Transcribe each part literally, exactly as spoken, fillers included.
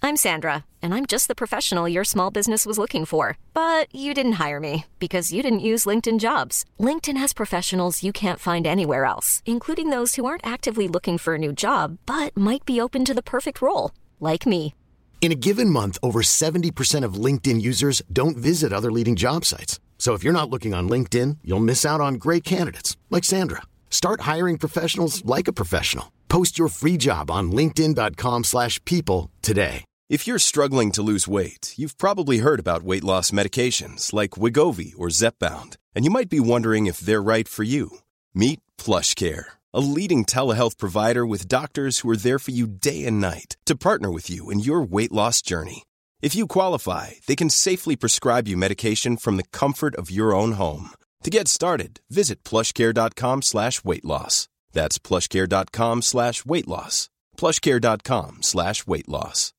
I'm Sandra, and I'm just the professional your small business was looking for. But you didn't hire me because you didn't use LinkedIn Jobs. LinkedIn has professionals you can't find anywhere else, including those who aren't actively looking for a new job, but might be open to the perfect role, like me. In a given month, over seventy percent of LinkedIn users don't visit other leading job sites. So if you're not looking on LinkedIn, you'll miss out on great candidates like Sandra. Start hiring professionals like a professional. Post your free job on linkedin dot com slash people today. If you're struggling to lose weight, you've probably heard about weight loss medications like Wegovy or Zepbound, and you might be wondering if they're right for you. Meet PlushCare, a leading telehealth provider with doctors who are there for you day and night to partner with you in your weight loss journey. If you qualify, they can safely prescribe you medication from the comfort of your own home. To get started, visit plushcare.com slash weight loss. That's plushcare.com slash weight loss. plushcare.com slash weight loss.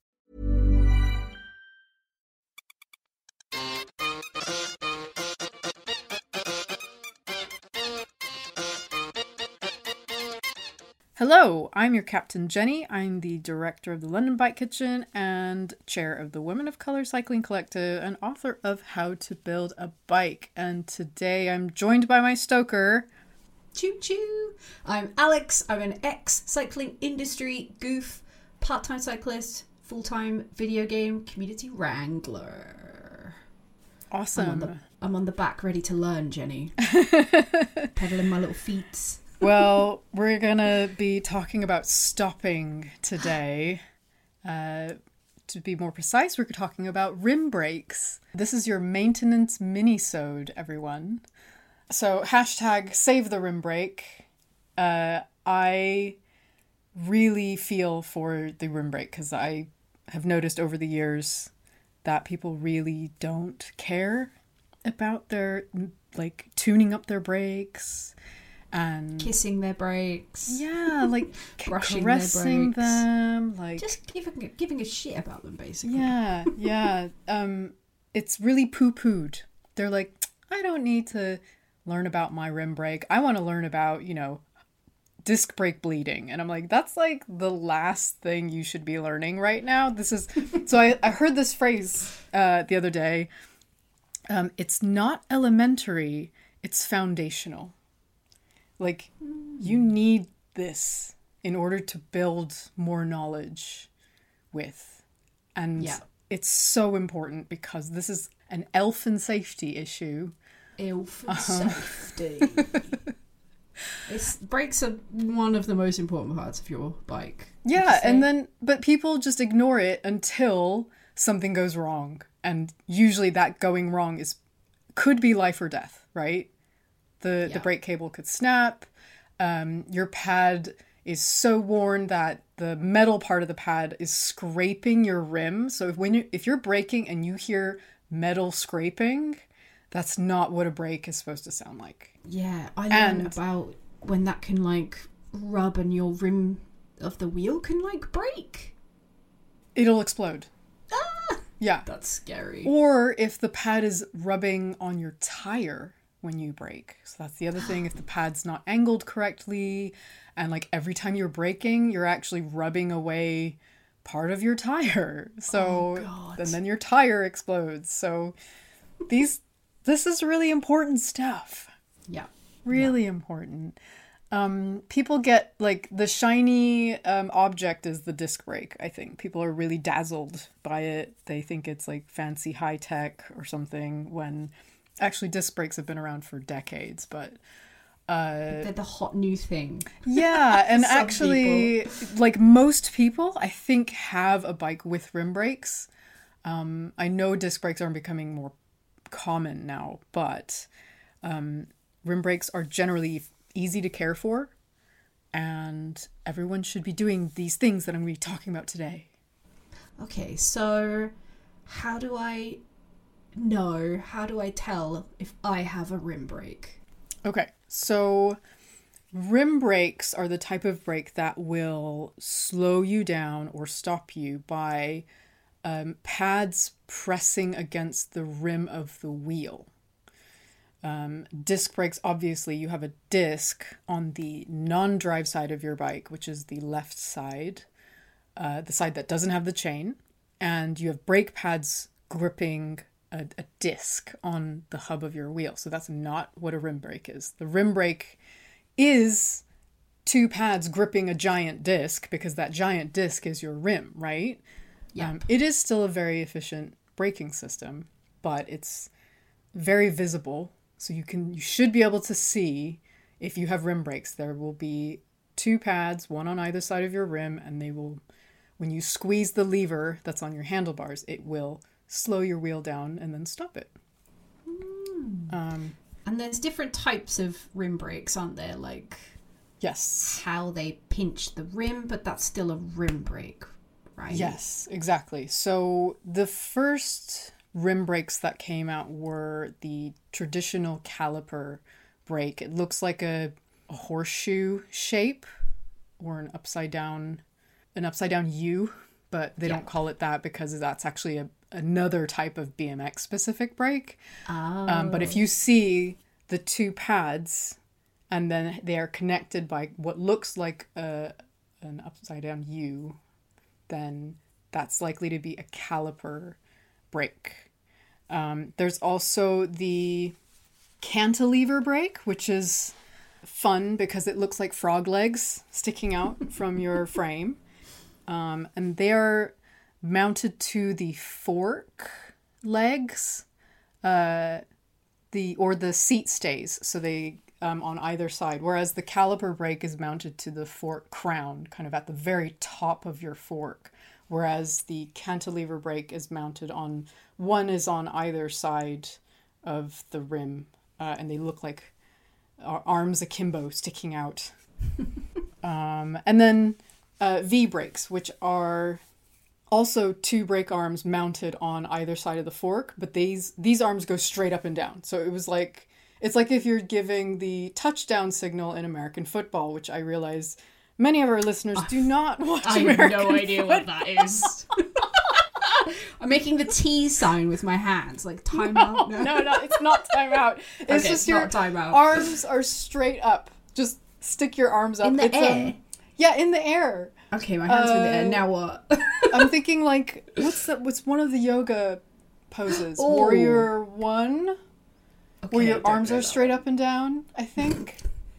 Hello, I'm your Captain Jenny. I'm the director of the London Bike Kitchen and chair of the Women of Colour Cycling Collective and author of How to Build a Bike. And today I'm joined by my stoker. Choo choo! I'm Alex. I'm an ex-cycling industry goof, part-time cyclist, full-time video game community wrangler. Awesome. I'm on the, I'm on the back ready to learn, Jenny. Pedaling my little feet. Well, we're going to be talking about stopping today. Uh, to be more precise, we're talking about rim brakes. This is your maintenance mini-sode, everyone. So, hashtag save the rim brake. Uh, I really feel for the rim brake because I have noticed over the years that people really don't care about their, like, tuning up their brakes. And kissing their brakes, yeah, like brushing caressing their brakes. them, like just giving giving a shit about them, basically. Yeah, yeah. Um, it's really poo-pooed. They're like, I don't need to learn about my rim brake. I want to learn about, you know, disc brake bleeding. And I'm like, that's like the last thing you should be learning right now. This is so. I I heard this phrase uh, the other day. Um, it's not elementary. It's foundational. Like, you need this in order to build more knowledge with. And yeah. It's so important because this is an elfin safety issue. Elfin uh-huh. safety. It's, brakes are one of the most important parts of your bike. Yeah, and then, but people just ignore it until something goes wrong. And usually that going wrong is could be life or death, right? The yeah. the brake cable could snap. Um, your pad is so worn that the metal part of the pad is scraping your rim. So if when you if you're braking and you hear metal scraping, that's not what a brake is supposed to sound like. Yeah, I and, learned about when that can like rub and your rim of the wheel can like break. It'll explode. Ah, yeah, that's scary. Or if the pad is rubbing on your tire when you brake. So that's the other thing. If the pad's not angled correctly and like every time you're braking, you're actually rubbing away part of your tire. So oh, and then your tire explodes. So these this is really important stuff. Yeah. Really yeah. important. Um, people get like the shiny um, object is the disc brake. I think people are really dazzled by it. They think it's like fancy high tech or something when actually, disc brakes have been around for decades, but... Uh, They're the hot new thing. Yeah, and actually, people. like most people, I think, have a bike with rim brakes. Um, I know disc brakes are becoming more common now, but um, rim brakes are generally easy to care for, and everyone should be doing these things that I'm going to be talking about today. Okay, so how do I... know, how do I tell if I have a rim brake? Okay, so rim brakes are the type of brake that will slow you down or stop you by um, pads pressing against the rim of the wheel. Um, disc brakes, obviously, you have a disc on the non-drive side of your bike, which is the left side. uh, the side that doesn't have the chain, and you have brake pads gripping a, a disc on the hub of your wheel. So that's not what a rim brake is. The rim brake is two pads gripping a giant disc, because that giant disc is your rim, right? Yeah. Um, it is still a very efficient braking system, but it's very visible. So you can you should be able to see if you have rim brakes. There will be two pads, one on either side of your rim, and they will, when you squeeze the lever that's on your handlebars, it will slow your wheel down and then stop it. Mm. Um, and there's different types of rim brakes, aren't there? Like, yes. how they pinch the rim, but that's still a rim brake, right? Yes, exactly. So the first rim brakes that came out were the traditional caliper brake. It looks like a, a horseshoe shape, or an upside down an upside down U, but they Yeah. don't call it that because that's actually a, another type of B M X specific brake. Oh. Um, but if you see the two pads, and then they are connected by what looks like a, an upside down U, then that's likely to be a caliper brake. Um, there's also the cantilever brake, which is fun because it looks like frog legs sticking out from your frame. Um, and they're mounted to the fork legs, uh, the or the seat stays, so they um, on either side. Whereas the caliper brake is mounted to the fork crown, kind of at the very top of your fork. Whereas the cantilever brake is mounted on, one is on either side of the rim, uh, and they look like arms akimbo sticking out. um, and then uh, V brakes, which are also two brake arms mounted on either side of the fork, but these these arms go straight up and down. So it was like, it's like if you're giving the touchdown signal in American football, which I realize many of our listeners do not watch I American have no idea football. what that is. I'm making the T sign with my hands, like timeout. No, no, no, it's not timeout. It's Okay, just it's your not timeout. arms are straight up. Just stick your arms up. In the It's, air? Um, yeah, in the air. Okay, my hands are in the air. Uh, Now what? I'm thinking like, what's that? What's one of the yoga poses? Ooh. Warrior one, Okay, where I your don't arms know are that straight one. up and down. I think.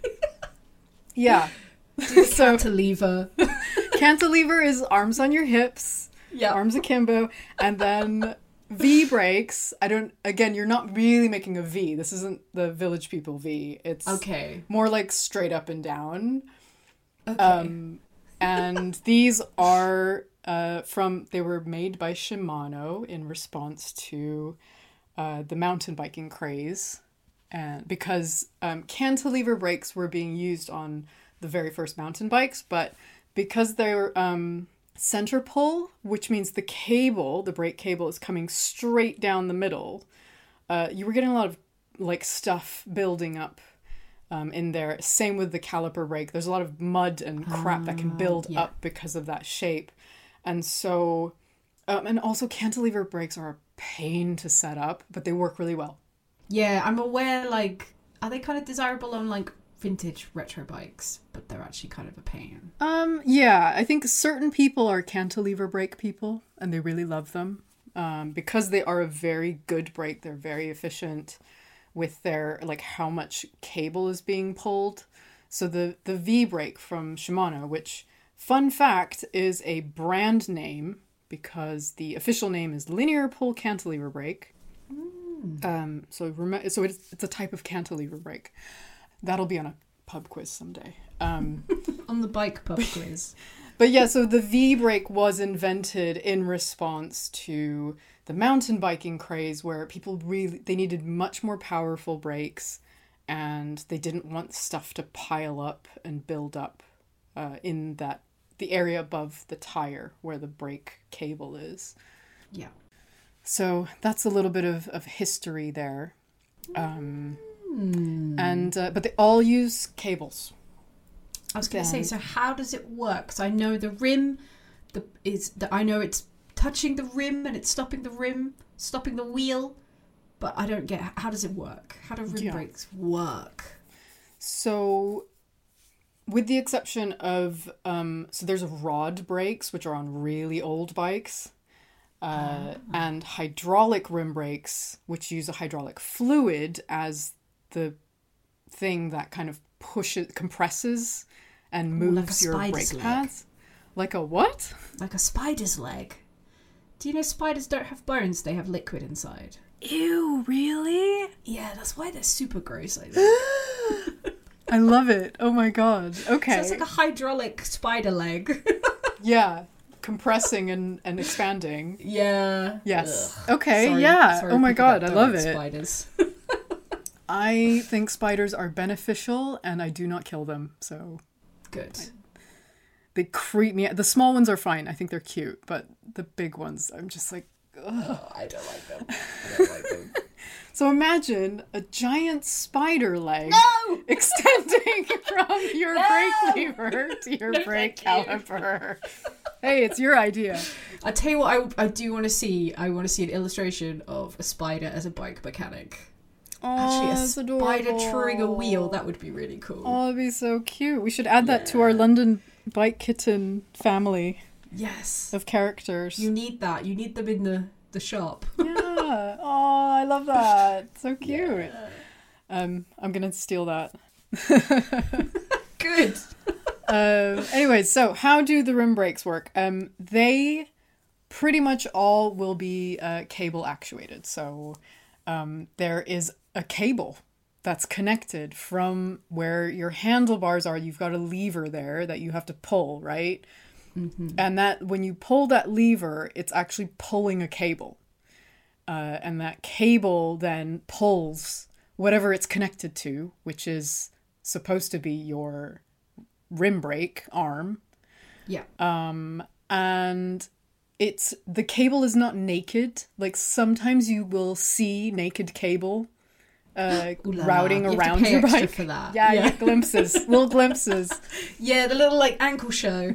Yeah. So cantilever. Cantilever is arms on your hips. Yeah. Arms akimbo, and then V brakes. I don't. Again, you're not really making a V. This isn't the Village People V. It's Okay. more like straight up and down. Okay. Um, and these are uh, from. They were made by Shimano in response to uh, the mountain biking craze, and because um, cantilever brakes were being used on the very first mountain bikes, but because they were um, center pull, which means the cable, the brake cable, is coming straight down the middle. Uh, you were getting a lot of like stuff building up um, in there. Same with the caliper brake. There's a lot of mud and crap that can build yeah. up because of that shape. And so, um, and also cantilever brakes are a pain to set up, but they work really well. Yeah, I'm aware, like, are they kind of desirable on, like, vintage retro bikes, but they're actually kind of a pain? Um, yeah, I think certain people are cantilever brake people, and they really love them. Um, because they are a very good brake, they're very efficient with their, like, how much cable is being pulled. So the, the V brake from Shimano, which, fun fact, is a brand name, because the official name is Linear Pull Cantilever Brake. Mm. Um, so rem- so it's, it's a type of cantilever brake. That'll be on a pub quiz someday. Um, On the bike pub quiz. but yeah, so the V brake was invented in response to the mountain biking craze, where people really, they needed much more powerful brakes, and they didn't want stuff to pile up and build up uh, in that the area above the tire where the brake cable is. Yeah. So that's a little bit of, of history there. Um, Mm. and uh, but they all use cables. I was going to say, And- so how does it work? Because I know the rim the, is, the, I know it's touching the rim and it's stopping the rim, stopping the wheel, but I don't get, how does it work? How do rim Yeah. brakes work? So With the exception of, um, so there's rod brakes, which are on really old bikes, uh, oh. and hydraulic rim brakes, which use a hydraulic fluid as the thing that kind of pushes, compresses and moves Ooh, like your brake leg. pads. Like a what? Like a spider's leg. Do you know spiders don't have bones? They have liquid inside. Ew, really? Yeah, that's why they're super gross, I think. I love it. Oh my god. Okay. So it's like a hydraulic spider leg. Yeah. Compressing and, and expanding. Yeah. Yes. Ugh. Okay, sorry, yeah. sorry oh my god, I love like it. Spiders. I think spiders are beneficial and I do not kill them, so... Good. I, they creep me out. The small ones are fine. I think they're cute, but the big ones, I'm just like, ugh. Oh, I don't like them. I don't like them. So imagine a giant spider leg no! extending from your no! brake lever to your no, brake caliper. Hey, it's your idea. I tell you what, I, I do want to see. I want to see an illustration of a spider as a bike mechanic. Oh, Actually, a that's spider adorable. touring a wheel, that would be really cool. Oh, that'd be so cute. We should add Yeah. that to our London Bike Kitten family Yes. of characters. You need that. You need them in the, the shop. Yeah. Oh, I love that. So cute. Yeah. Um, I'm going to steal that. Good. um, anyways, so how do the rim brakes work? Um, they pretty much all will be uh, cable actuated. So um, there is a cable that's connected from where your handlebars are. You've got a lever there that you have to pull, right? Mm-hmm. And that when you pull that lever, it's actually pulling a cable. Uh, and that cable then pulls whatever it's connected to, which is supposed to be your rim brake arm. Yeah. Um, and it's, the cable is not naked. Like sometimes you will see naked cable uh, routing you around have to pay your extra bike. For that. Yeah, yeah. you get glimpses, little glimpses. Yeah, the little like ankle show.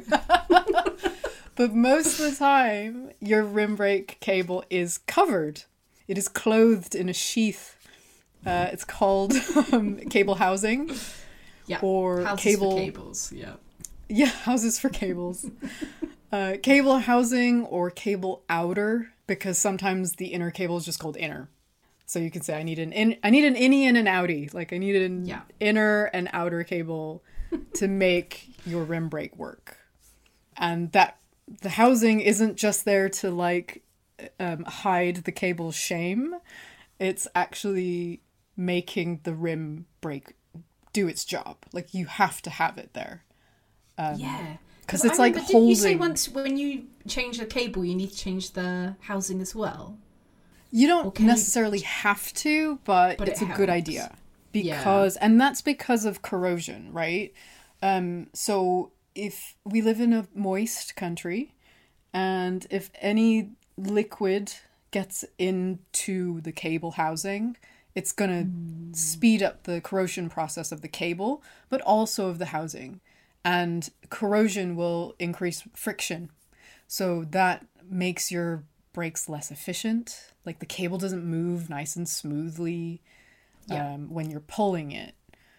But most of the time, your rim brake cable is covered. It is clothed in a sheath. Uh, it's called um, cable housing. Yeah. Or houses cable for cables. Yeah. Yeah, houses for cables. uh, cable housing or cable outer, because sometimes the inner cable is just called inner. So you can say I need an in, I need an innie and an outie. Like I need an yeah. inner and outer cable to make your rim brake work. And that the housing isn't just there to like um, hide the cable's shame. It's actually making the rim brake do its job. Like you have to have it there. Um, yeah. Because it's I like remember, holding... Did you say once when you change the cable, you need to change the housing as well? You don't necessarily you... have to, but, but it's it a good idea. Because, yeah. And that's because of corrosion, right? Um, so if we live in a moist country, and if any liquid gets into the cable housing, it's going to mm. speed up the corrosion process of the cable, but also of the housing. And corrosion will increase friction. So that makes your brakes less efficient. Like the cable doesn't move nice and smoothly yeah. um, when you're pulling it.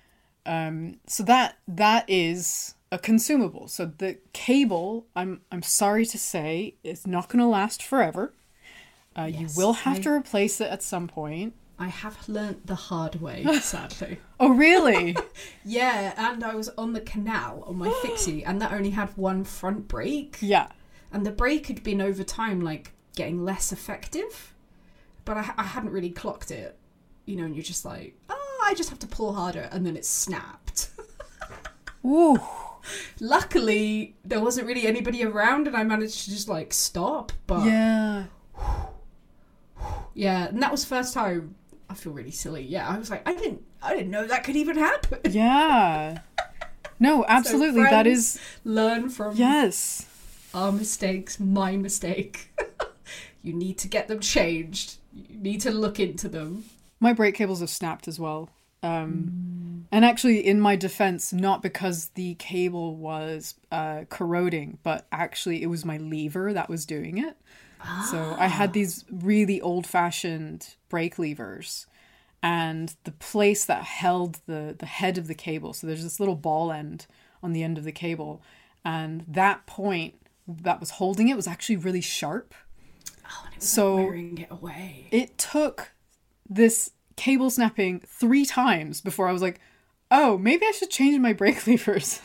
Um, so that that is a consumable. So the cable, I'm I'm sorry to say, is not going to last forever. Uh, yes, you will have I... to replace it at some point. I have learnt the hard way, sadly. Oh, really? Yeah, and I was on the canal on my fixie, and that only had one front brake. Yeah. And the brake had been over time, like, getting less effective. But I, I hadn't really clocked it. You know, and you're just like, oh, I just have to pull harder, and then it snapped. Ooh. Luckily, there wasn't really anybody around, and I managed to just, like, stop. But yeah. Yeah, and that was the first time. I feel really silly. Yeah, I was like, I didn't, I didn't know that could even happen. Yeah. No, absolutely. So that is learn from yes our mistakes. My mistake. You need to get them changed. You need to look into them. My brake cables have snapped as well. Um, mm. And actually, in my defense, not because the cable was uh, corroding, but actually it was my lever that was doing it. Ah. So I had these really old-fashioned brake levers, and the place that held the, the head of the cable, so there's this little ball end on the end of the cable. And that point that was holding it was actually really sharp. Oh, and it was So like wearing it away. It took this cable snapping three times before I was like, oh, maybe I should change my brake levers.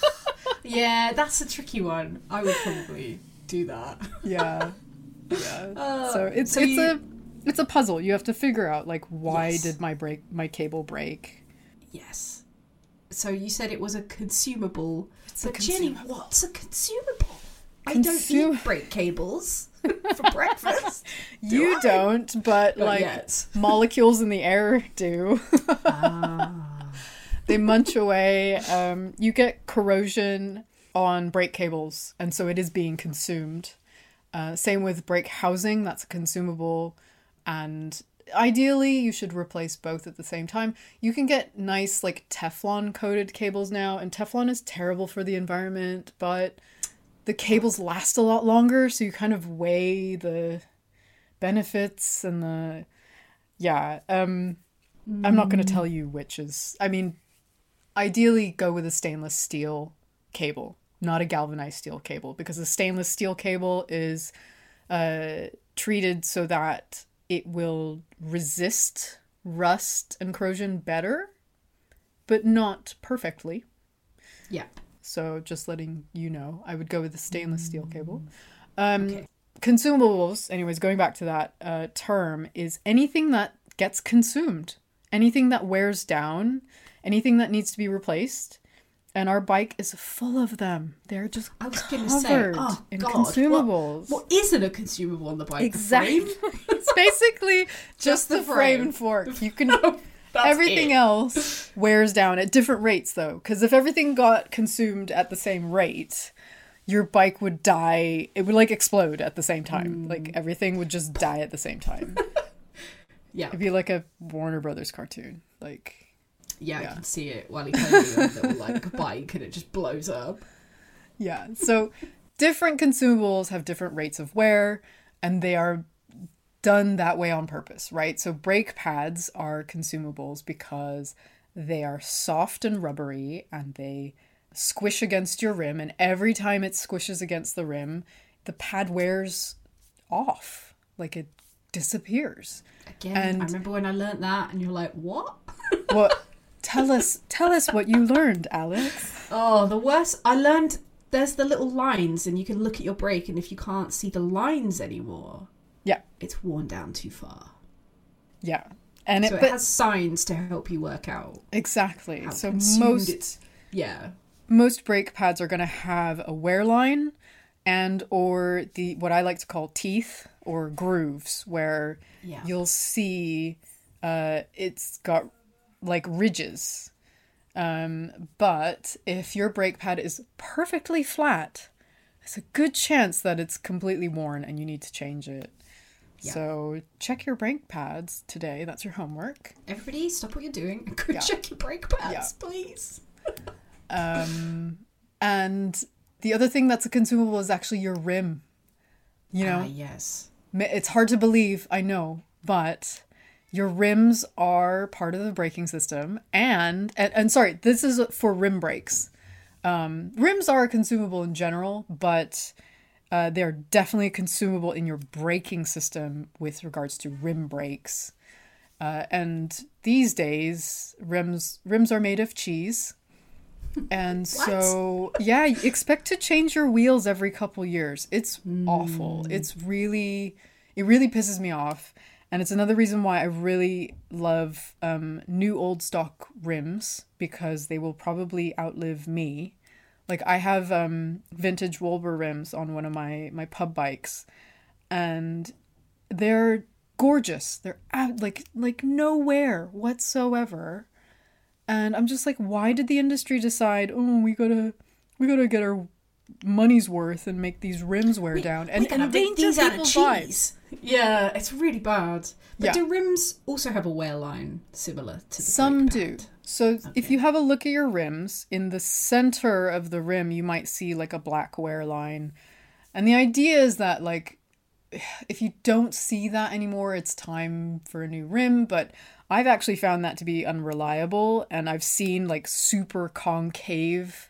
Yeah, that's a tricky one. I would probably do that. Yeah. Yeah. Uh, so it's so it's you- a it's a puzzle. You have to figure out like why Yes. did my break my cable break? Yes. So you said it was a consumable. It's a but Jenny, consumable. what's a consumable? I Consum- don't eat brake cables for breakfast. Do You I? don't, but Not like yet. molecules in the air do. Ah. They munch away. Um, you get corrosion on brake cables, and so it is being consumed. Uh, same with brake housing, that's a consumable. And ideally, you should replace both at the same time. You can get nice, like, Teflon coated cables now, and Teflon is terrible for the environment, but the cables last a lot longer, so you kind of weigh the benefits and the. Yeah. Um, I'm not going to tell you which is. I mean, ideally go with a stainless steel cable, not a galvanized steel cable, because a stainless steel cable is uh, treated so that it will resist rust and corrosion better, but not perfectly. Yeah. So just letting you know, I would go with the stainless steel cable. Um, Okay. Consumables, anyways, going back to that uh, term, is anything that gets consumed, anything that wears down, anything that needs to be replaced. And our bike is full of them. They're just I was going to covered say, oh, in God, consumables. What, what isn't a consumable on the bike? Exactly. The frame? It's basically just, Just the, the frame. frame. and fork. You can That's everything it. else wears down at different rates though, because if everything got consumed at the same rate, your bike would die. It would like explode at the same time. Mm. Like everything would just die at the same time. Yeah. It'd be like a Warner Brothers cartoon. Like Yeah, Yeah. I can see it while he tells you on the little like bike and it just blows up. yeah. So different consumables have different rates of wear, and they are done that way on purpose, right? So brake pads are consumables because they are soft and rubbery and they squish against your rim, and every time it squishes against the rim, the pad wears off, like it disappears. Again, And- I remember when I learnt that and you're like, what? What? Tell us, tell us what you learned, Alex. Oh, the worst. I learned there's the little lines and you can look at your brake, and if you can't see the lines anymore, Yeah, it's worn down too far. yeah, and So it, it but has signs to help you work out exactly. how So consumed most it's. Yeah. most brake pads are going to have a wear line and or the what I like to call teeth or grooves, where Yeah. you'll see uh, it's got like ridges. Um, but if your brake pad is perfectly flat, there's a good chance that it's completely worn and you need to change it. Yeah. So check your brake pads today. That's your homework. Everybody, stop what you're doing and go Yeah. check your brake pads, Yeah. please. Um, and the other thing that's a consumable is actually your rim. You know, Ah, yes. Ma- it's hard to believe, I know, but your rims are part of the braking system. And, and, and sorry, this is for rim brakes. Um, rims are consumable in general, but uh, they're definitely consumable in your braking system with regards to rim brakes. Uh, and these days, rims rims are made of cheese. And so, yeah, you expect to change your wheels every couple years. It's awful. It's really, it really pisses me off. And it's another reason why I really love um, new old stock rims, because they will probably outlive me. Like I have um, vintage Wolber rims on one of my, my pub bikes, and they're gorgeous. They're out, like like no wear whatsoever. And I'm just like, why did the industry decide, oh, we gotta we gotta get our money's worth and make these rims wear down and, We're gonna and make endanger these out of people's lives? cheese. Yeah, it's really bad. But Yeah. do rims also have a wear line similar to the Some brake do. pad? So if Okay. you have a look at your rims, in the center of the rim, you might see like a black wear line. And the idea is that like, if you don't see that anymore, it's time for a new rim. But I've actually found that to be unreliable. And I've seen like super concave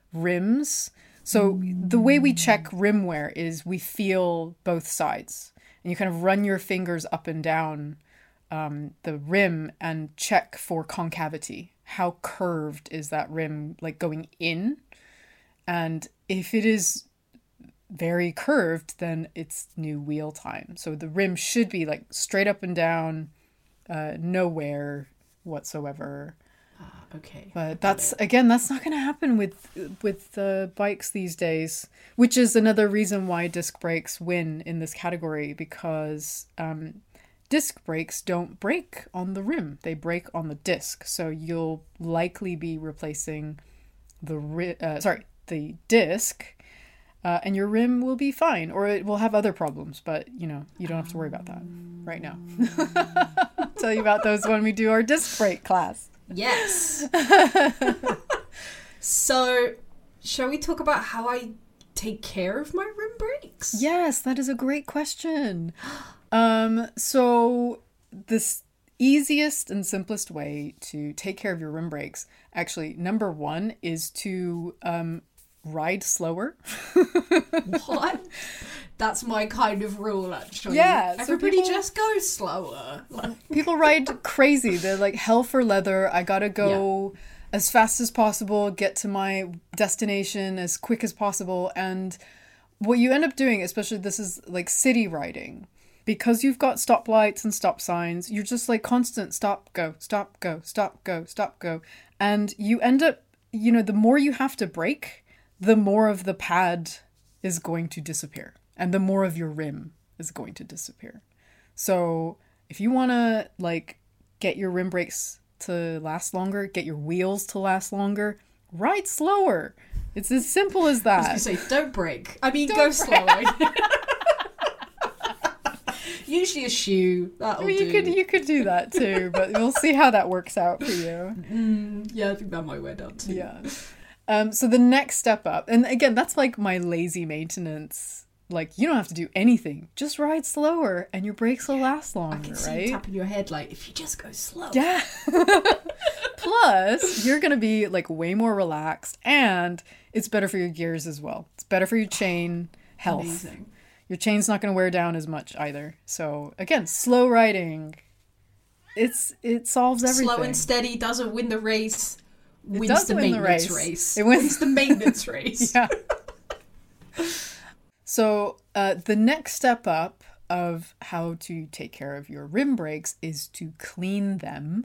rims. So the way we check rim wear is we feel both sides. And you kind of run your fingers up and down um, the rim and check for concavity. How curved is that rim, like going in? And if it is very curved, then it's new wheel time. So the rim should be like straight up and down, uh, no wear whatsoever. Ah, okay. But that's, again, that's not going to happen with with the bikes these days, which is another reason why disc brakes win in this category, because um, disc brakes don't break on the rim. They break on the disc. So you'll likely be replacing the ri- uh, sorry, the disc, uh, and your rim will be fine, or it will have other problems, but, you know, you don't have to worry about that right now. I'll tell you about those when we do our disc brake class. Yes. So, shall we talk about how I take care of my rim brakes? Yes, that is a great question. Um, so this easiest and simplest way to take care of your rim brakes, actually, number one is to um, ride slower. What? That's my kind of rule, actually. Yeah, so everybody people- just go slower. Like, People ride crazy. They're like, hell for leather. I gotta go as fast as possible, get to my destination as quick as possible. And what you end up doing, especially this is like city riding, because you've got stoplights and stop signs, you're just like constant stop, go, stop, go, stop, go, stop, go. And you end up, you know, the more you have to brake, the more of the pad is going to disappear. And the more of your rim is going to disappear. So if you want to like get your rim brakes to last longer, get your wheels to last longer, ride slower. It's as simple as that. I was going to say, don't brake. I mean, Don't go brake. slower. Usually a shoe. That'll I mean, you do. could you could do that too, but we'll see how that works out for you. Mm, yeah, I think that might wear down too. Yeah. Um. So the next step up, and again, that's like my lazy maintenance. Like, you don't have to do anything. Just ride slower, and your brakes will last I longer, can see right? you tapping your head like, if you just go slow. Yeah. Plus, you're going to be like way more relaxed, and it's better for your gears as well. It's better for your chain health. Amazing. Your chain's not going to wear down as much either. So, again, slow riding. It's it solves everything. Slow and steady doesn't win the race. It Wins does the win the maintenance race. race. It wins- wins the maintenance race. Yeah. So, uh, the next step up of how to take care of your rim brakes is to clean them.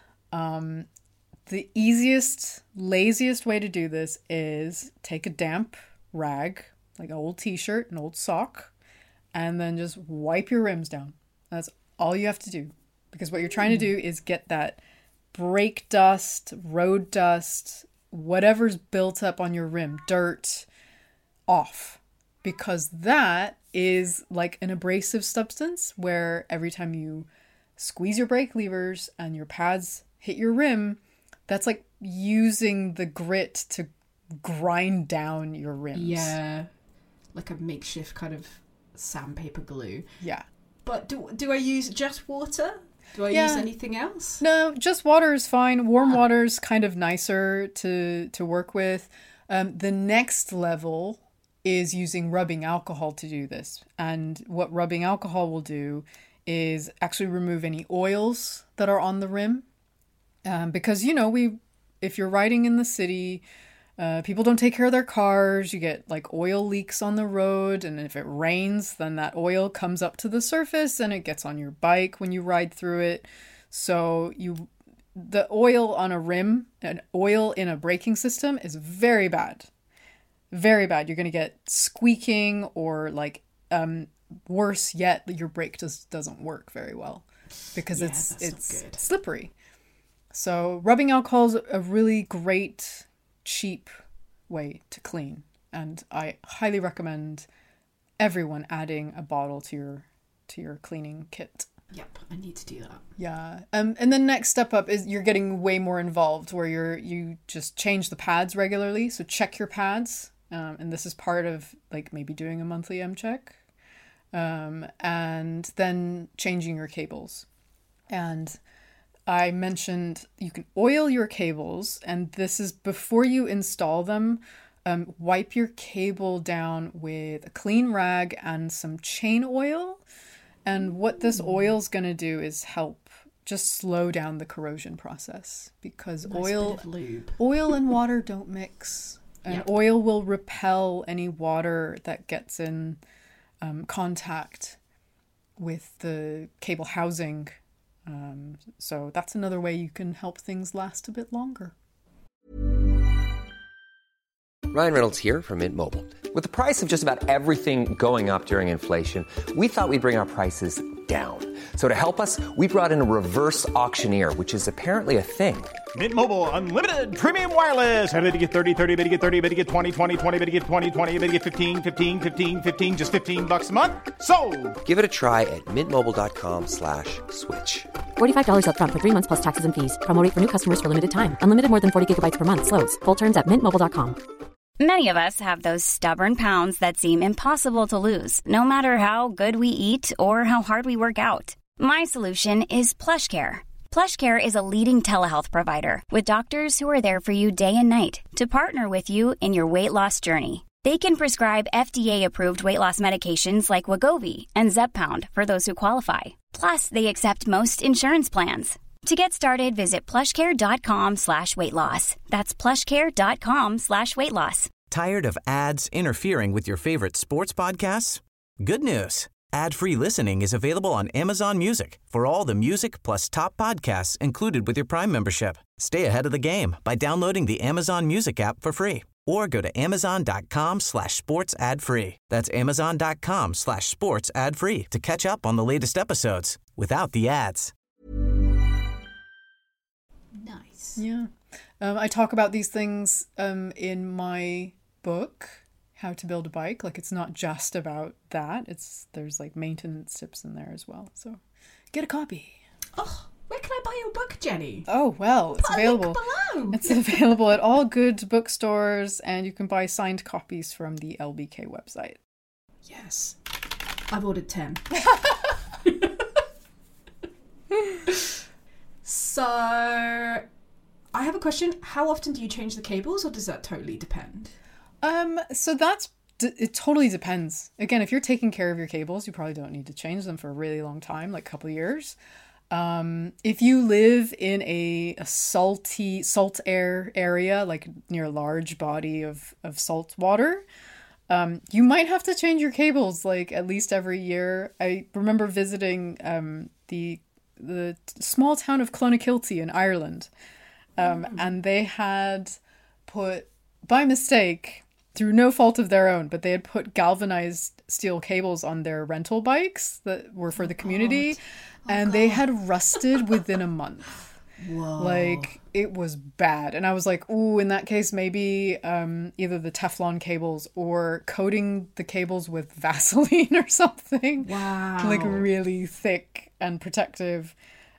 Um, the easiest, laziest way to do this is take a damp rag, like an old t-shirt, an old sock, and then just wipe your rims down. That's all you have to do. Because what you're trying to do is get that brake dust, road dust, whatever's built up on your rim, dirt, off. Because that is like an abrasive substance where every time you squeeze your brake levers and your pads hit your rim, that's like using the grit to grind down your rims. Yeah. Like a makeshift kind of sandpaper glue. Yeah. But do, do I use just water? Do I Yeah. use anything else? No, just water is fine. Warm water's kind of nicer to, to work with. Um, the next level is using rubbing alcohol to do this. And what rubbing alcohol will do is actually remove any oils that are on the rim. Um, because, you know, we if you're riding in the city, uh, people don't take care of their cars. You get like oil leaks on the road. And if it rains, then that oil comes up to the surface and it gets on your bike when you ride through it. So you the oil on a rim, an oil in a braking system is very bad. Very bad. You're going to get squeaking or like um, worse yet, your brake just doesn't work very well because Yeah, it's that's not it's good. slippery. So rubbing alcohol is a really great, cheap way to clean. And I highly recommend everyone adding a bottle to your to your cleaning kit. Yep, I need to do that. Yeah. Um, and then next step up is you're getting way more involved where you're you just change the pads regularly. So check your pads. Um, and this is part of like maybe doing a monthly M check. Um, and then changing your cables. And I mentioned you can oil your cables, and this is before you install them. um, wipe your cable down with a clean rag and some chain oil. And what this oil is going to do is help just slow down the corrosion process, because Nice oil, bit of lube. oil and water don't mix. And Yep. oil will repel any water that gets in um, contact with the cable housing. Um, so that's another way you can help things last a bit longer. Ryan Reynolds here from Mint Mobile. With the price of just about everything going up during inflation, we thought we'd bring our prices down. So to help us, we brought in a reverse auctioneer, which is apparently a thing. Mint Mobile Unlimited Premium Wireless. How to get thirty, thirty, bit to get thirty, bit to get twenty, twenty, twenty, bit to get twenty, twenty, bit to get fifteen, fifteen, fifteen, fifteen, just fifteen bucks a month? Sold! Give it a try at mintmobile.com slash switch. forty-five dollars up front for three months plus taxes and fees. Promo rate for new customers for limited time. Unlimited more than forty gigabytes per month. Slows full terms at mint mobile dot com. Many of us have those stubborn pounds that seem impossible to lose, no matter how good we eat or how hard we work out. My solution is PlushCare. PlushCare is a leading telehealth provider with doctors who are there for you day and night to partner with you in your weight loss journey. They can prescribe F D A-approved weight loss medications like Wegovy and Zepbound for those who qualify. Plus, they accept most insurance plans. To get started, visit plushcare.com slash weight loss. That's plushcare.com slash weight loss. Tired of ads interfering with your favorite sports podcasts? Good news. Ad-free listening is available on Amazon Music for all the music plus top podcasts included with your Prime membership. Stay ahead of the game by downloading the Amazon Music app for free or go to amazon.com slash sports ad free. That's amazon.com slash sports ad free to catch up on the latest episodes without the ads. Nice. Yeah. Um, I talk about these things um, in my book, How to Build a Bike. Like, it's not just about that. It's there's like maintenance tips in there as well. So get a copy. Oh, where can I buy your book, Jenny? Oh, well, it's Put a link available. below. It's available at all good bookstores, and you can buy signed copies from the L B K website. Yes. I've ordered ten. So, I have a question. How often do you change the cables, or does that totally depend? Um, so that's, it totally depends. Again, if you're taking care of your cables, you probably don't need to change them for a really long time, like a couple of years. Um, if you live in a, a salty, salt air area, like near a large body of, of salt water, um, you might have to change your cables like at least every year. I remember visiting um, the the small town of Clonakilty in Ireland, um, mm. and they had put, by mistake, through no fault of their own, but they had put galvanized steel cables on their rental bikes that were for the community, oh, and God. They had rusted within a month. Whoa. Like, it was bad. And I was like, ooh, in that case, maybe um, either the Teflon cables or coating the cables with Vaseline or something. Wow. Like, really thick and protective.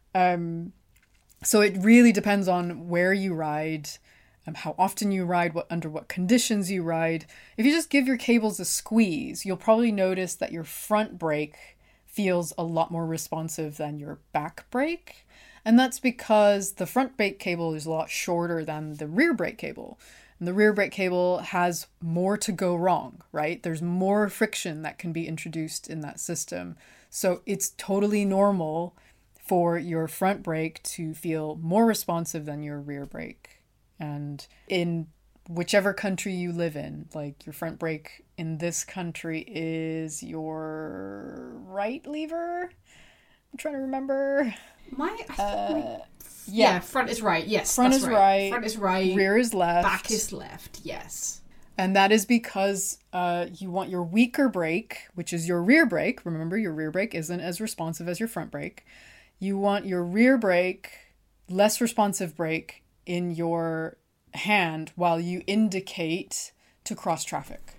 Um, so it really depends on where you ride, um, how often you ride, what under what conditions you ride. If you just give your cables a squeeze, you'll probably notice that your front brake feels a lot more responsive than your back brake. And that's because the front brake cable is a lot shorter than the rear brake cable. And the rear brake cable has more to go wrong, right? There's more friction that can be introduced in that system. So it's totally normal for your front brake to feel more responsive than your rear brake. And in whichever country you live in, like your front brake in this country is your right lever. I'm trying to remember. My, I think Uh, my yeah. yeah, front is right. Yes, Front that's is right. right. Front is right. Rear is left. Back is left. Yes. And that is because uh, you want your weaker brake, which is your rear brake. Remember, your rear brake isn't as responsive as your front brake. You want your rear brake, less responsive brake, in your hand while you indicate to cross traffic.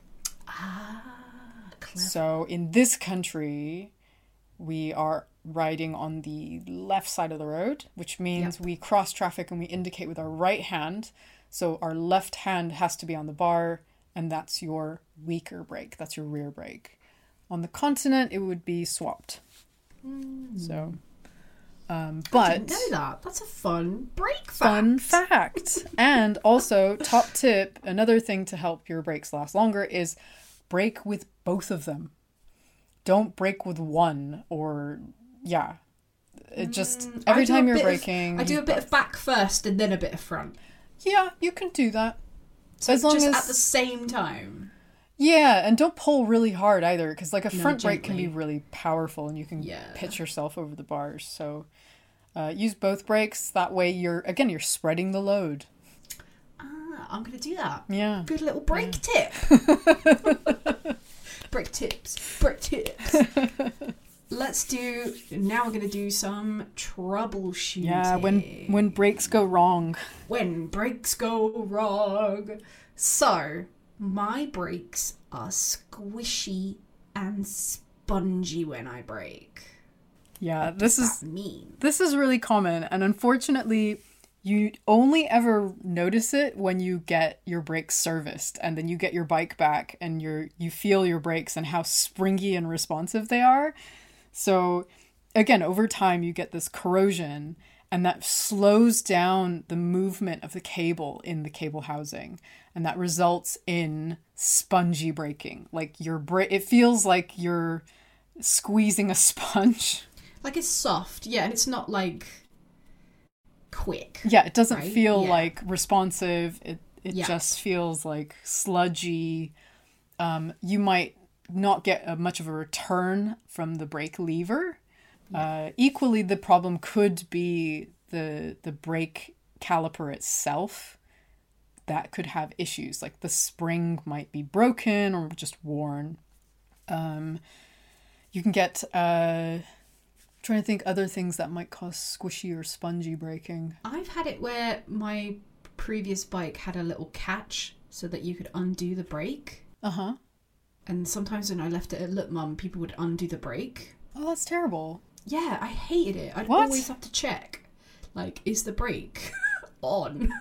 Ah, clever. So in this country, we are riding on the left side of the road, which means yep. we cross traffic and we indicate with our right hand. So our left hand has to be on the bar, and that's your weaker brake. That's your rear brake. On the continent, it would be swapped. Mm. So Um, but I didn't know that. That's a fun brake fact. Fun fact. And also, top tip, another thing to help your brakes last longer is brake with both of them. Don't brake with one or, yeah. It just, Mm, every I do time a you're bit of- braking. I do a bit of back first and then a bit of front. Yeah, you can do that. So as long just as at the same time. Yeah, and don't pull really hard either, because like a No, front brake can be gently. really powerful and you can Yeah. pitch yourself over the bars. So uh, use both brakes. That way you're, again, you're spreading the load. Ah, I'm going to do that. Yeah. Good little brake tip. Brake tips. Brake tips. Let's do, now we're going to do some troubleshooting. Yeah, when when brakes go wrong. When brakes go wrong. So, my brakes are squishy and spongy when I brake. Yeah, this What is does that mean? this is really common, and unfortunately, you only ever notice it when you get your brakes serviced, and then you get your bike back, and you're you feel your brakes and how springy and responsive they are. So, again, over time, you get this corrosion, and that slows down the movement of the cable in the cable housing, and that results in spongy braking. Like your bra- it feels like you're squeezing a sponge. Like it's soft, yeah, and it's not like quick. Yeah, it doesn't right? feel Yeah. like responsive. It it Yeah. just feels like sludgy. Um, you might not get a, much of a return from the brake lever. Uh, equally, the problem could be the the brake caliper itself. That could have issues, like the spring might be broken or just worn. Um, you can get. Uh, trying to think other things that might cause squishy or spongy braking. I've had it where my previous bike had a little catch so that you could undo the brake. Uh huh. And sometimes when I left it at Look Mum, people would undo the brake. Oh, that's terrible. Yeah, I hated it. I'd What? always have to check. Like, is the brake on?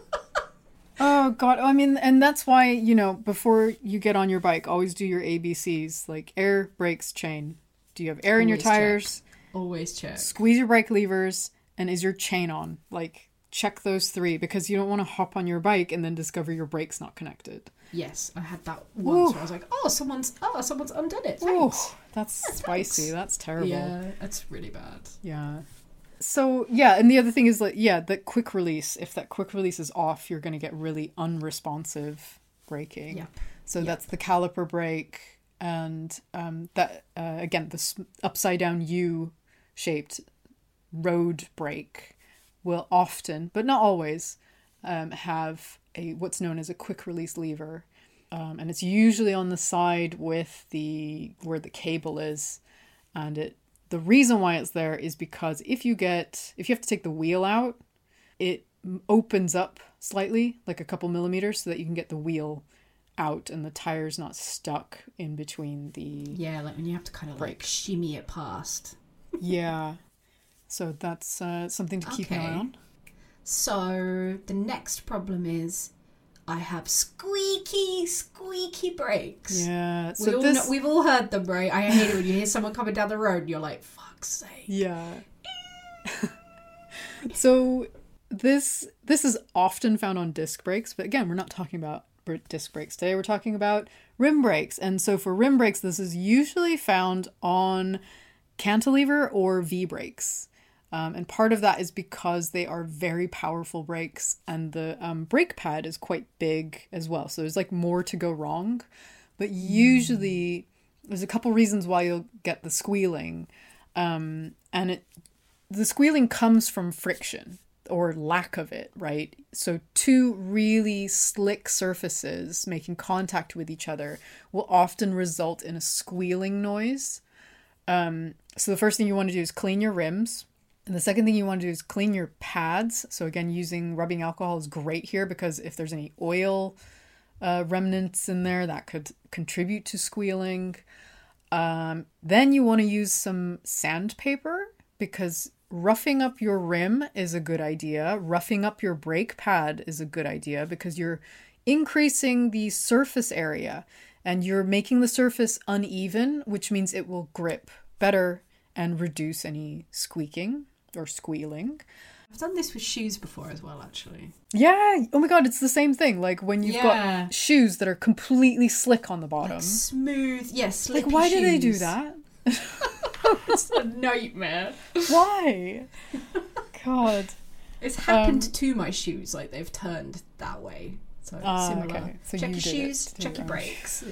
Oh god, I mean, and that's why, you know, before you get on your bike, always do your A B Cs, like air, brakes, chain. Do you have air in your Always check. tires? Always check. Squeeze your brake levers, and is your chain on? Like, check those three, because you don't want to hop on your bike and then discover your brake's not connected. Yes, I had that once Ooh. where I was like, oh, someone's oh, someone's undone it. Oh, Thanks. that's spicy. thanks. That's terrible. Yeah, that's really bad. Yeah. So, yeah, and the other thing is, like, yeah, the quick release. If that quick release is off, you're going to get really unresponsive braking. Yep. So Yep. that's the caliper brake, and um, that, uh, again, this upside down U-shaped road brake will often, but not always, um, have a what's known as a quick release lever. Um, and it's usually on the side with the where the cable is, and it the reason why it's there is because if you get if you have to take the wheel out, it opens up slightly, like a couple millimeters, so that you can get the wheel out and the tire's not stuck in between the Yeah, like when you have to kind of like Brake. shimmy it past. yeah. So that's uh, something to keep an eye Okay. on. So the next problem is I have squeaky, squeaky brakes. Yeah. We So all this know, we've all heard them, right? I hate it when you hear someone coming down the road and you're like, fuck's sake. Yeah. So this this is often found on disc brakes, but again, we're not talking about br- disc brakes today. We're talking about rim brakes. And so for rim brakes, this is usually found on cantilever or V brakes. Um, and part of that is because they are very powerful brakes, and the um, brake pad is quite big as well. So there's like more to go wrong. But usually there's a couple reasons why you'll get the squealing. Um, and it the squealing comes from friction or lack of it, right? So two really slick surfaces making contact with each other will often result in a squealing noise. Um, so the first thing you want to do is clean your rims. And the second thing you want to do is clean your pads. So again, using rubbing alcohol is great here, because if there's any oil uh, remnants in there, that could contribute to squealing. Um, then you want to use some sandpaper, because roughing up your rim is a good idea. Roughing up your brake pad is a good idea, because you're increasing the surface area and you're making the surface uneven, which means it will grip better and reduce any squeaking. or squealing. I've done this with shoes before as well, actually. Yeah. Oh my God, it's the same thing. Like when you've Yeah. got shoes that are completely slick on the bottom. Like smooth, yes, yeah, slippy Like, why shoes. do they do that? It's a nightmare. Why? God. It's happened Um, to my shoes, like they've turned that way. So it's Ah, similar. okay. So check you your did it shoes, to check your your own. brakes.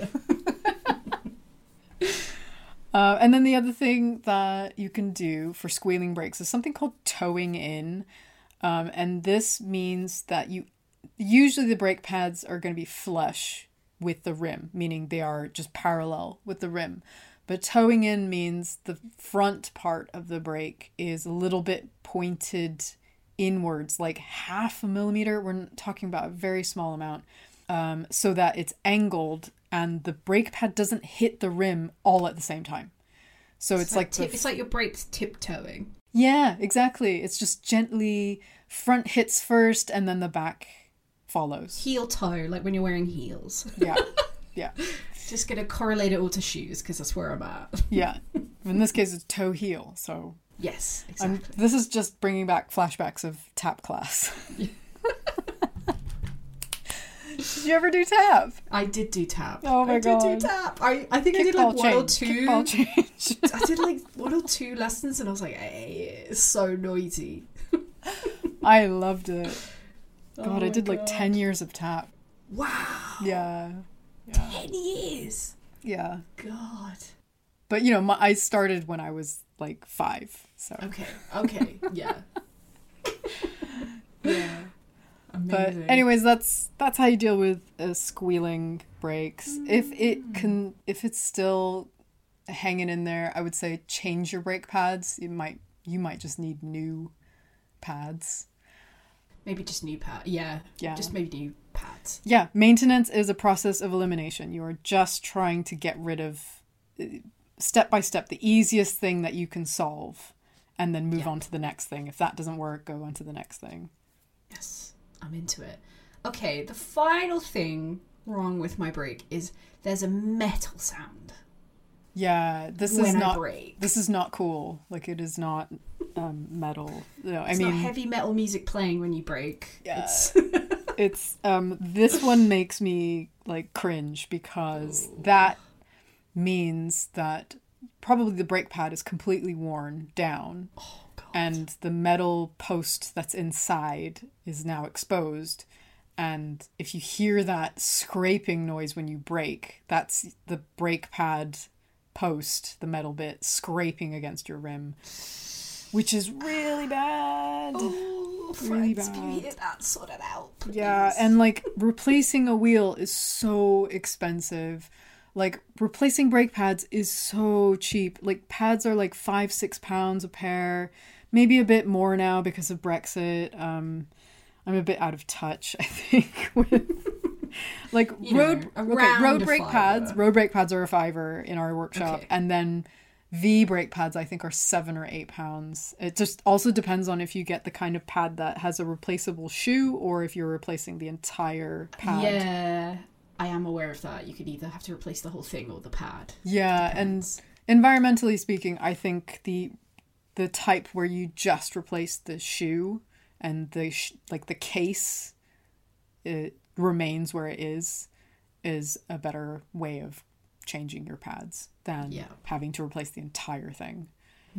Uh, and then the other thing that you can do for squealing brakes is something called towing in. Um, and this means that you usually the brake pads are going to be flush with the rim, meaning they are just parallel with the rim. But towing in means the front part of the brake is a little bit pointed inwards, like half a millimeter. We're talking about a very small amount, um, so that it's angled and the brake pad doesn't hit the rim all at the same time. So it's, It's like, like the tip, it's like your brakes tiptoeing. yeah, exactly. It's just gently front hits first and then the back follows. Heel toe, like when you're wearing heels. Yeah, yeah, Just gonna correlate it all to shoes because that's where I'm at. yeah. In this case, it's toe heel. So Yes, I'm, exactly. this is just bringing back flashbacks of tap class. Did you ever do tap? I did do tap. Oh my I did God. do tap. I, I think I did like Kickball one or change. two. Kickball change. I did like one or two lessons and I was like, hey, it's so noisy. I loved it. God, Oh I my did like God. ten years of tap. Wow. Yeah. Yeah. Ten years. Yeah. God. But, you know, my, I started when I was like five. So. Okay. Okay. Yeah. Yeah. But Amazing. anyways, that's that's how you deal with uh, squealing brakes. If it can, if it's still hanging in there, I would say change your brake pads. You might you might just need new pads. Maybe just new pad. Yeah. Yeah. Just maybe new pads. Yeah, maintenance is a process of elimination. You are just trying to get rid of uh, step by step the easiest thing that you can solve, and then move Yeah. on to the next thing. If that doesn't work, go on to the next thing. Yes. I'm into it. Okay, the final thing wrong with my brake is there's a metal sound. Yeah, this is When I not brake. this is not cool. Like, it is not um, metal. No, I It's mean not heavy metal music playing when you brake. Yeah. It's it's um this one makes me like cringe because that means that probably the brake pad is completely worn down. oh god. And the metal post that's inside is now exposed. And if you hear that scraping noise when you brake, that's the brake pad post, the metal bit, scraping against your rim, which is really bad. Oh, Really friends, if you bad. hear that, sort it out, please. Yeah, and like replacing a wheel is so expensive. Like replacing brake pads is so cheap. Like pads are like five, six pounds a pair, maybe a bit more now because of Brexit. Um, I'm a bit out of touch, I think, with like You know, road okay, around road a brake fiver. pads. Road brake pads are a fiver in our workshop, Okay. and then V brake pads I think are seven or eight pounds. It just also depends on if you get the kind of pad that has a replaceable shoe or if you're replacing the entire pad. Yeah, I am aware of that. You could either have to replace the whole thing or the pad. Yeah, Depends. and environmentally speaking, I think the the type where you just replace the shoe and the sh- like the case it remains where it is is a better way of changing your pads than Yeah. having to replace the entire thing.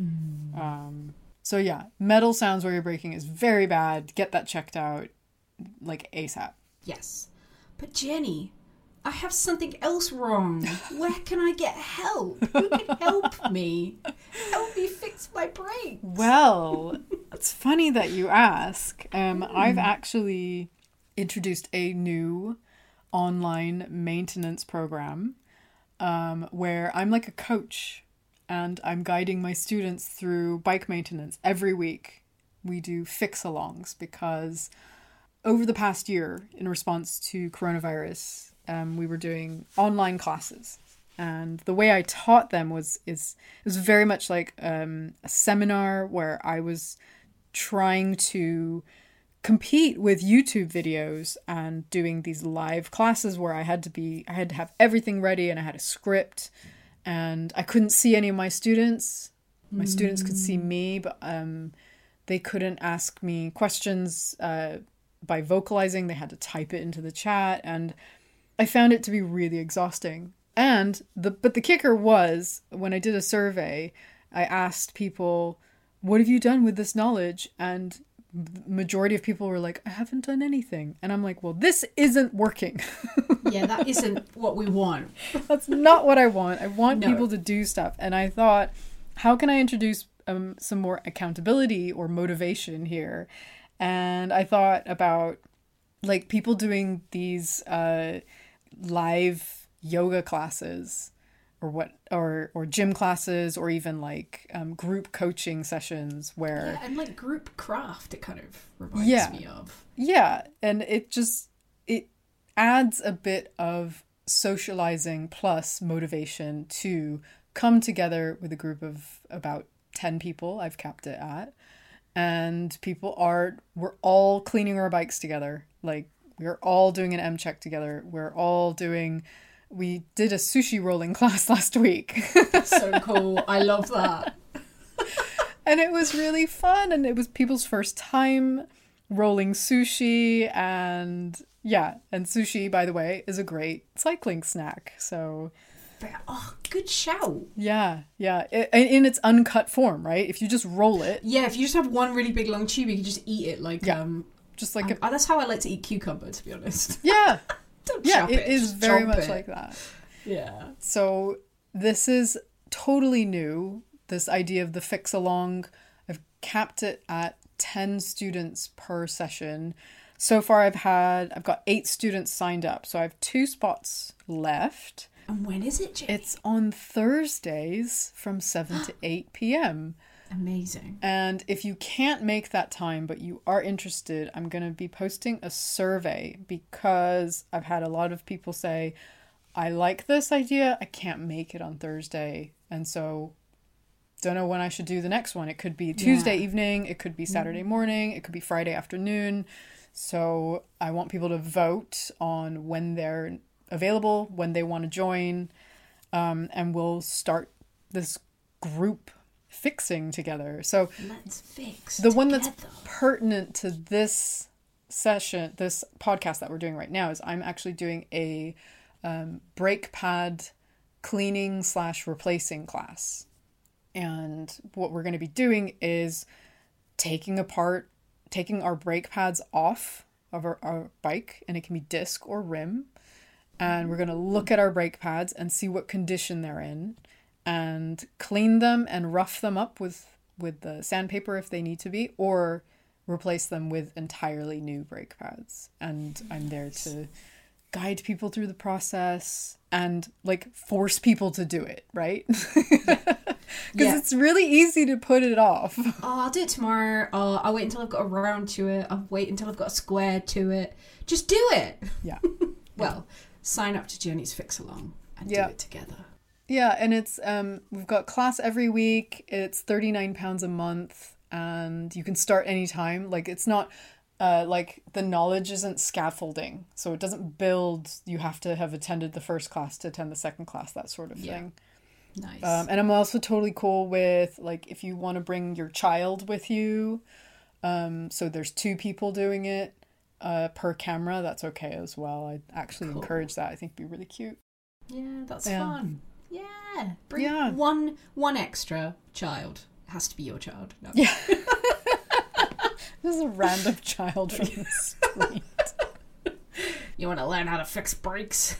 Um, so yeah, metal sounds where you're braking is very bad. Get that checked out like ASAP. Yes. But Jenny, I have something else wrong. Where can I get help? Who can help me? Help me fix my brakes. Well, it's funny that you ask. Um, I've actually introduced a new online maintenance program um, where I'm like a coach and I'm guiding my students through bike maintenance every week. We do fix-alongs because over the past year, in response to coronavirus, um, we were doing online classes. And the way I taught them was is it was very much like um, a seminar where I was trying to compete with YouTube videos and doing these live classes where I had to be I had to have everything ready and I had a script and I couldn't see any of my students. My students could see me, but um, they couldn't ask me questions uh, by vocalizing. They had to type it into the chat. And I found it to be really exhausting. And the but the kicker was, when I did a survey, I asked people, what have you done with this knowledge? And the majority of people were like, I haven't done anything. And I'm like, well, this isn't working. Yeah, that isn't what we want. That's not what I want. I want No. people to do stuff. And I thought, how can I introduce um, some more accountability or motivation here? And I thought about like people doing these uh, live yoga classes or what, or, or gym classes, or even like um, group coaching sessions where, Yeah, and like group craft, it kind of reminds Yeah. me of. yeah. And it just, it adds a bit of socializing plus motivation to come together with a group of about ten people, I've capped it at. And people are, we're all cleaning our bikes together. Like we're all doing an M check together. We're all doing, we did a sushi rolling class last week. So cool. I love that. And it was really fun. And it was people's first time rolling sushi. And yeah, and sushi, by the way, is a great cycling snack. So But, oh, good shout. yeah, yeah. I- in its uncut form, right? If you just roll it, Yeah, if you just have one really big long tube, you can just eat it like Yeah. um. just like um, a, oh, that's how I like to eat cucumber, to be honest. yeah, Don't yeah, chop it is just very chomp much it. like that. Yeah. So this is totally new, this idea of the fix along. I've capped it at ten students per session. So far I've had, I've got eight students signed up. So I have two spots left. And when is it, Jenny? It's on Thursdays from seven to eight p.m. Amazing. And if you can't make that time, but you are interested, I'm going to be posting a survey because I've had a lot of people say, I like this idea. I can't make it on Thursday. And so don't know when I should do the next one. It could be Tuesday Yeah. evening. It could be Saturday morning. It could be Friday afternoon. So I want people to vote on when they're available, when they want to join. Um, and we'll start this group fixing together. So Let's fix the one that's together. pertinent to this session, this podcast that we're doing right now, is I'm actually doing a um, brake pad cleaning slash replacing class. And what we're going to be doing is taking apart, taking our brake pads off of our, our bike, and it can be disc or rim. And we're going to look at our brake pads and see what condition they're in and clean them and rough them up with, with the sandpaper if they need to be, or replace them with entirely new brake pads. And I'm there to guide people through the process and like force people to do it, right? Because Yeah. it's really easy to put it off. Oh, I'll do it tomorrow. Oh, I'll wait until I've got a round to it. I'll wait until I've got a square to it. Just do it. Yeah. Well, sign up to Jenny's Fix Along and Yeah. do it together. Yeah, and it's um we've got class every week. It's thirty-nine pounds a month and you can start anytime. Like it's not uh like the knowledge isn't scaffolding. So it doesn't build you have to have attended the first class to attend the second class, that sort of Yeah. thing. Nice. Um and I'm also totally cool with like if you want to bring your child with you. Um so there's two people doing it uh per camera, that's okay as well. I actually Cool. encourage that. I think it'd be really cute. Yeah, that's Yeah. fun. Yeah. Bring Yeah. one one extra child. It has to be your child. No. Yeah. This is a random child from the street. You want to learn how to fix brakes?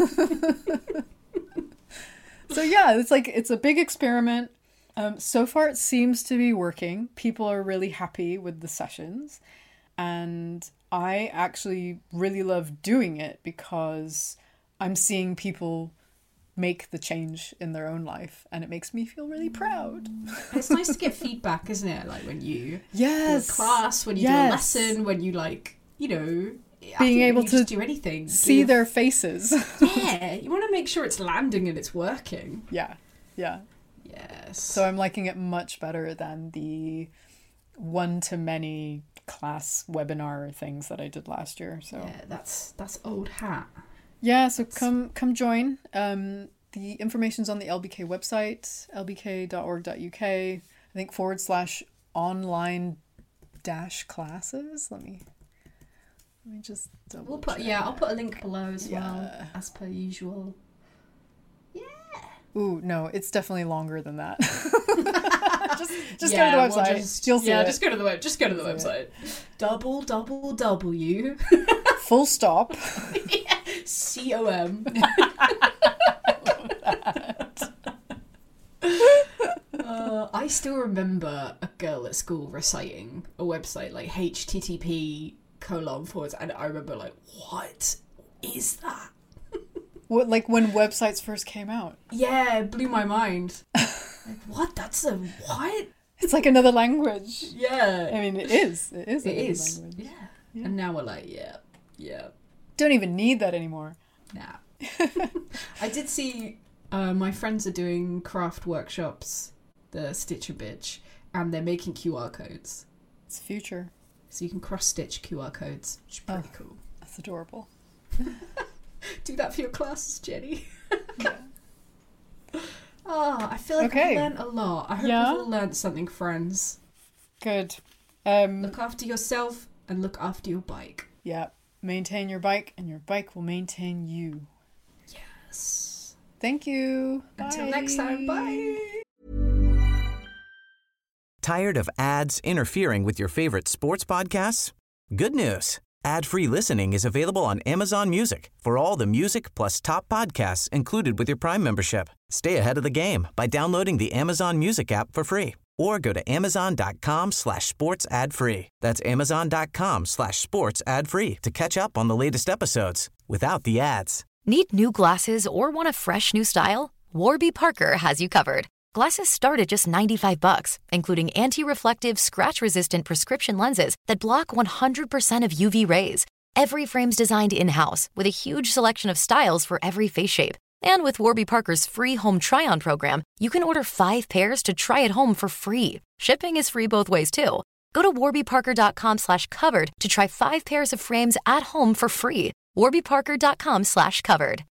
So yeah, it's like it's a big experiment. Um, so far it seems to be working. People are really happy with the sessions. And I actually really love doing it because I'm seeing people make the change in their own life and it makes me feel really proud. It's nice to get feedback, isn't it? Like when you Yes. do a class, when you Yes. do a lesson, when you like, you know, I Being think able when you just to do anything. See give- their faces. Yeah, you want to make sure it's landing and it's working. Yeah. Yeah. Yes. So I'm liking it much better than the one-to-many class webinar things that I did last year. So yeah, that's that's old hat. yeah, so come come join. Um, the information's on the L B K website, l b k dot org dot u k. I think forward slash online dash classes. Let me let me just double We'll put check. yeah, I'll put a link below as Yeah. well, as per usual. Ooh, no, it's definitely longer than that. just just Yeah, go to the we'll website. just- You'll see yeah, it. just go to the web. Just go to the website. Double double W. Full stop. C O M. uh, I still remember a girl at school reciting a website like H T T P colon forwards, and I remember like, what is that? What, like when websites first came out? Yeah, it blew my mind. Like, what? That's a what? It's like another language. Yeah. I mean, it is. It is. It another is. language. Yeah. yeah. And now we're like, yeah, yeah. Don't even need that anymore. Nah. I did see uh, my friends are doing craft workshops, the Stitcher Bitch, and they're making Q R codes. It's the future. So you can cross-stitch Q R codes, which is pretty Oh, cool. That's adorable. Do that for your classes, Jenny. Oh, I feel like Okay. I've learned a lot. I hope Yeah? we've all learned something, friends. Good. Um, Look after yourself and look after your bike. yeah. Maintain your bike, and your bike will maintain you. Yes. Thank you. Until Bye. next time, bye. Tired of ads interfering with your favorite sports podcasts? Good news. Ad-free listening is available on Amazon Music for all the music plus top podcasts included with your Prime membership. Stay ahead of the game by downloading the Amazon Music app for free or go to amazon.com slash sports ad free. That's amazon.com slash sports ad free to catch up on the latest episodes without the ads. Need new glasses or want a fresh new style? Warby Parker has you covered. Glasses start at just ninety-five bucks, including anti-reflective, scratch-resistant prescription lenses that block one hundred percent of U V rays. Every frame's designed in-house with a huge selection of styles for every face shape. And with Warby Parker's free home try-on program, you can order five pairs to try at home for free. Shipping is free both ways, too. Go to warbyparker.com slash covered to try five pairs of frames at home for free. warbyparker.com slash covered.